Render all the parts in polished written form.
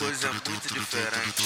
coisa muito diferente.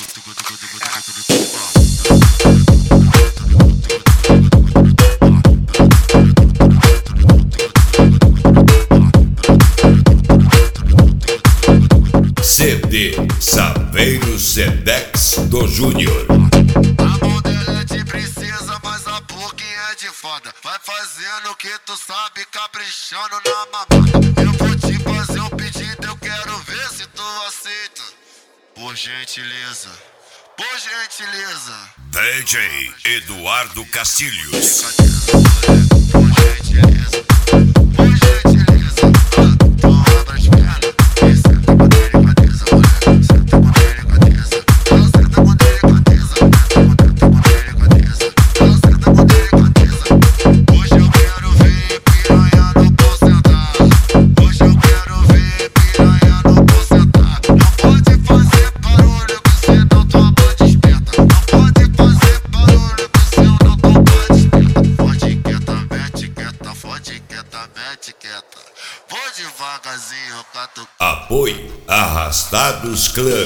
CD Saveiro Sedex do Júnior. A mão dela é de princesa, mas a boca é de foda. Vai fazendo o que tu sabe, caprichando na mamada. Eu vou te fazer um pedido, eu quero ver se tu aceita. Por gentileza, por gentileza. DJ Eduardo Castilhos. Por gentileza, por gentileza. Tu abre as pernas e senta com delicadeza, mulher. Senta com delicadeza. Ela senta com delicadeza. Senta com delicadeza. Ela senta com delicadeza. Hoje eu quero ver piranha no pau sentar. Hoje eu quero ver piranha no pau sentar. Não pode fazer barulho que senão tua mãe desperta. Não pode fazer barulho que senão tua mãe desperta. Fode quieta, mete quieta, fode quieta, mete quieta. Vou devagarzinho, cato. Apoio Arrastados Clã.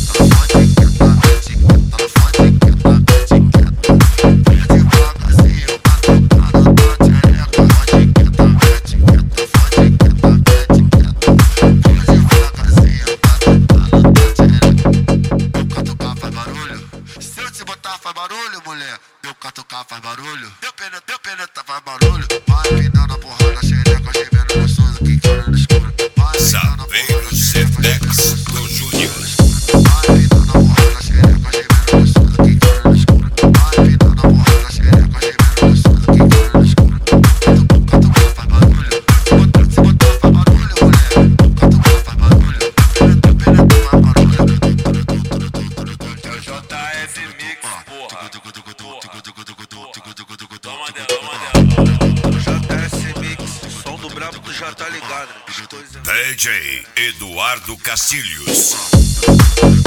Se eu te botar faz barulho, mulher. Meu catucar faz barulho. Meu peneta faz barulho. Vai empinando a porra na xereca, gemendo gostoso que quer no escuro. Vai empinando a porra Saveiro na xereca, Sedex do Júnior. vai empinando a porra na xereca, gemendo gostoso que quer no escuro. Vai empinando a porra na xereca, gemendo gostoso que quer no escuro. Catucar faz barulho. Se botar faz barulho, mulher. Catucar faz barulho. Meu peneta faz barulho. JF Mix, porra. JS Mix, som do brabo tu já tá ligado, né? Coisa DJ Eduardo Castilhos.